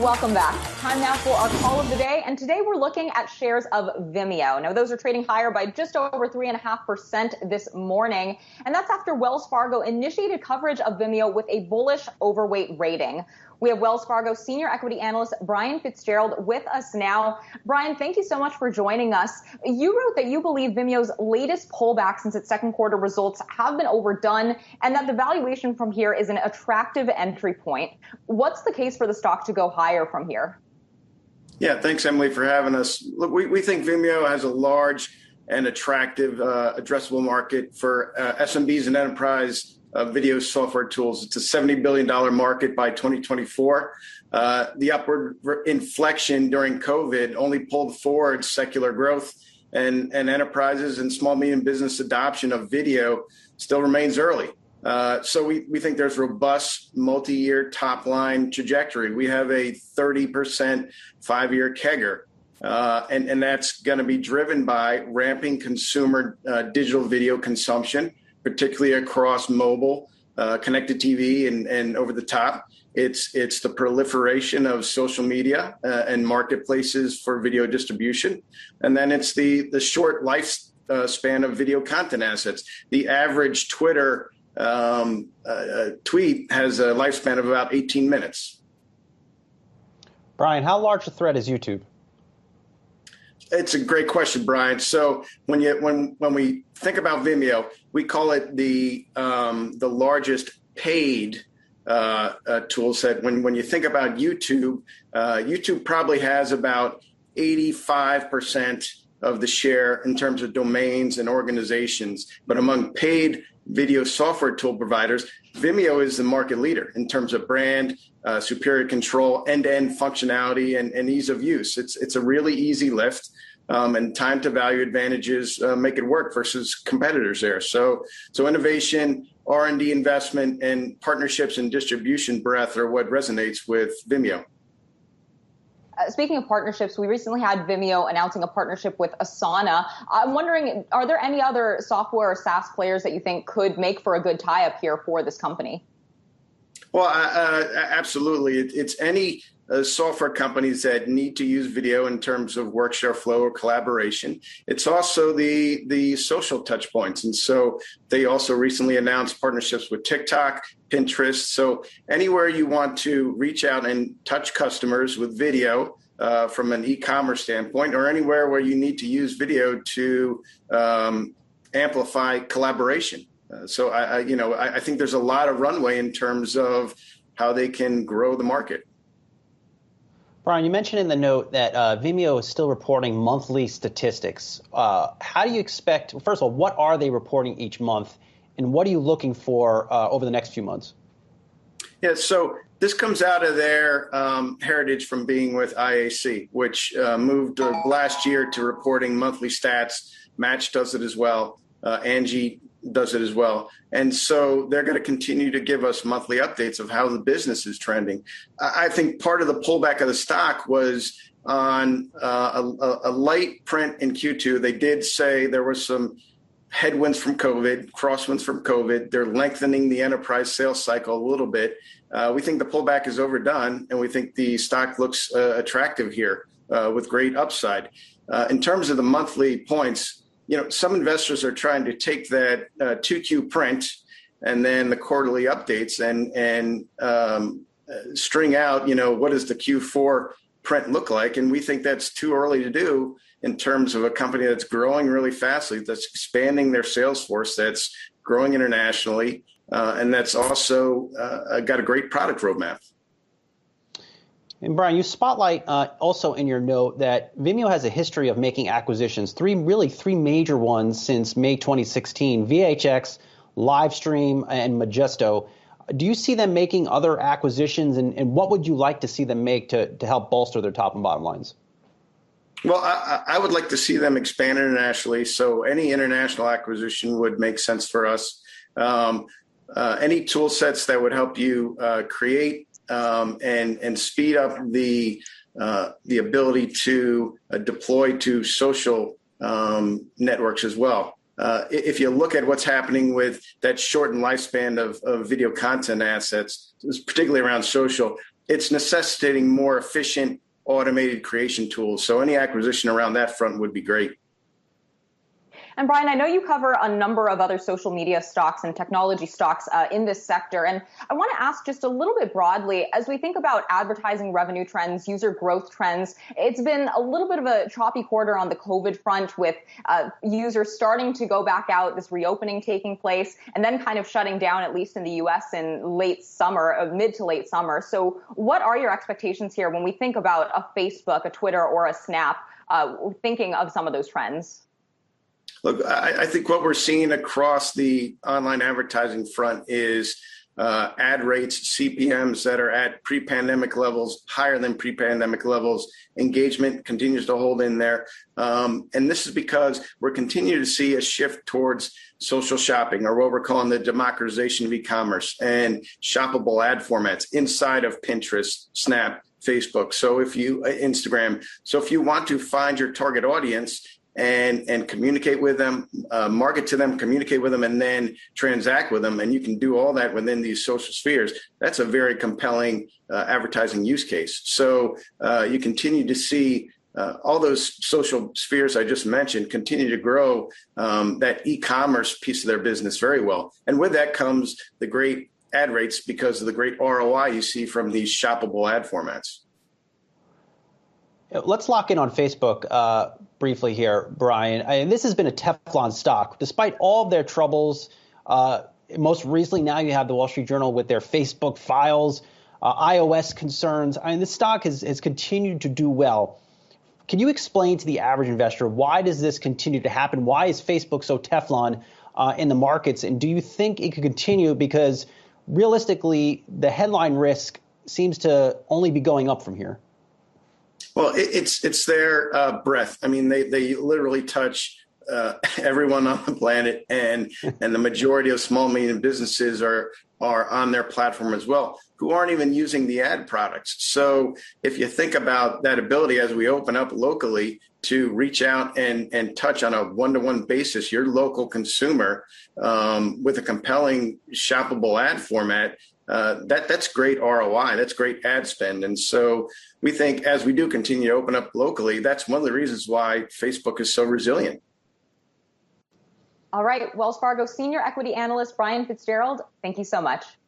welcome back. Time now for our call of the day. And today we're looking at shares of Vimeo. Now, those are trading higher by just over 3.5% this morning. And that's after Wells Fargo initiated coverage of Vimeo with a bullish overweight rating. We have Wells Fargo senior equity analyst Brian Fitzgerald with us now. Brian, thank you so much for joining us. You wrote that you believe Vimeo's latest pullback since its second quarter results have been overdone and that the valuation from here is an attractive entry point. What's the case for the stock to go higher from here? Yeah, thanks, Emily, for having us. Look, we think Vimeo has a large and attractive addressable market for SMBs and enterprise video software tools. It's a $70 billion market by 2024. The upward inflection during COVID only pulled forward secular growth, and enterprises and small, medium business adoption of video still remains early. So we think there's robust multi-year top line trajectory. We have a 30% 5-year CAGR. And that's going to be driven by ramping consumer digital video consumption, particularly across mobile, connected TV, and over the top. It's the proliferation of social media and marketplaces for video distribution. And then it's the short lifespan of video content assets. The average Twitter tweet has a lifespan of about 18 minutes. Brian, how large a threat is YouTube? It's a great question, Brian. So when we think about Vimeo, we call it the largest paid tool set. When you think about YouTube, YouTube probably has about 85% of the share in terms of domains and organizations. But among paid video software tool providers, Vimeo is the market leader in terms of brand, superior control, end-to-end functionality, and ease of use. It's a really easy lift, and time to value advantages make it work versus competitors there. So innovation, R&D investment, and partnerships and distribution breadth are what resonates with Vimeo. Speaking of partnerships, we recently had Vimeo announcing a partnership with Asana. I'm wondering, are there any other software or SaaS players that you think could make for a good tie-up here for this company? Well, absolutely. It's any software companies that need to use video in terms of work share flow or collaboration. It's also the social touch points. And so they also recently announced partnerships with TikTok, Pinterest. So anywhere you want to reach out and touch customers with video from an e-commerce standpoint, or anywhere where you need to use video to amplify collaboration. So I think there's a lot of runway in terms of how they can grow the market. Brian, you mentioned in the note that Vimeo is still reporting monthly statistics. How do you expect, first of all, what are they reporting each month, and what are you looking for over the next few months? Yeah, so this comes out of their heritage from being with IAC, which moved last year to reporting monthly stats. Match does it as well. Angie does it as well. And so they're going to continue to give us monthly updates of how the business is trending. I think part of the pullback of the stock was on a light print in Q2. They did say there was some headwinds from COVID, crosswinds from COVID. They're lengthening the enterprise sales cycle a little bit. We think the pullback is overdone, and we think the stock looks attractive here with great upside. In terms of the monthly points, some investors are trying to take that 2Q print and then the quarterly updates and string out, what does the Q4 print look like? And we think that's too early to do in terms of a company that's growing really fastly, that's expanding their sales force, that's growing internationally, and that's also got a great product roadmap. And Brian, you spotlight also in your note that Vimeo has a history of making acquisitions, three major ones since May 2016, VHX, Livestream, and Majesto. Do you see them making other acquisitions, and what would you like to see them make to help bolster their top and bottom lines? Well, I would like to see them expand internationally, so any international acquisition would make sense for us. Any tool sets that would help you create and speed up the ability to deploy to social networks as well. If you look at what's happening with that shortened lifespan of video content assets, particularly around social, it's necessitating more efficient automated creation tools. So any acquisition around that front would be great. And Brian, I know you cover a number of other social media stocks and technology stocks in this sector. And I want to ask just a little bit broadly, as we think about advertising revenue trends, user growth trends, it's been a little bit of a choppy quarter on the COVID front with users starting to go back out, this reopening taking place, and then kind of shutting down, at least in the U.S. in late summer, mid to late summer. So what are your expectations here when we think about a Facebook, a Twitter, or a Snap, thinking of some of those trends? Look, I think what we're seeing across the online advertising front is ad rates, CPMs that are at pre-pandemic levels, higher than pre-pandemic levels. Engagement continues to hold in there. And this is because we're continuing to see a shift towards social shopping, or what we're calling the democratization of e-commerce and shoppable ad formats inside of Pinterest, Snap, Facebook, Instagram. So if you want to find your target audience and communicate with them, market to them, communicate with them, and then transact with them, and you can do all that within these social spheres, that's a very compelling advertising use case. So you continue to see all those social spheres I just mentioned continue to grow that e-commerce piece of their business very well. And with that comes the great ad rates because of the great ROI you see from these shoppable ad formats. Let's lock in on Facebook briefly here, Brian. And this has been a Teflon stock. Despite all of their troubles, most recently now you have the Wall Street Journal with their Facebook files, iOS concerns. I mean, this stock has continued to do well. Can you explain to the average investor, why does this continue to happen? Why is Facebook so Teflon in the markets? And do you think it could continue? Because realistically, the headline risk seems to only be going up from here. Well, it's their breadth. I mean, they literally touch everyone on the planet, and the majority of small, medium businesses are on their platform as well, who aren't even using the ad products. So if you think about that ability as we open up locally to reach out and touch on a one-to-one basis your local consumer with a compelling shoppable ad format, that's great ROI. That's great ad spend. And so we think as we do continue to open up locally, that's one of the reasons why Facebook is so resilient. All right. Wells Fargo Senior Equity Analyst Brian Fitzgerald, thank you so much.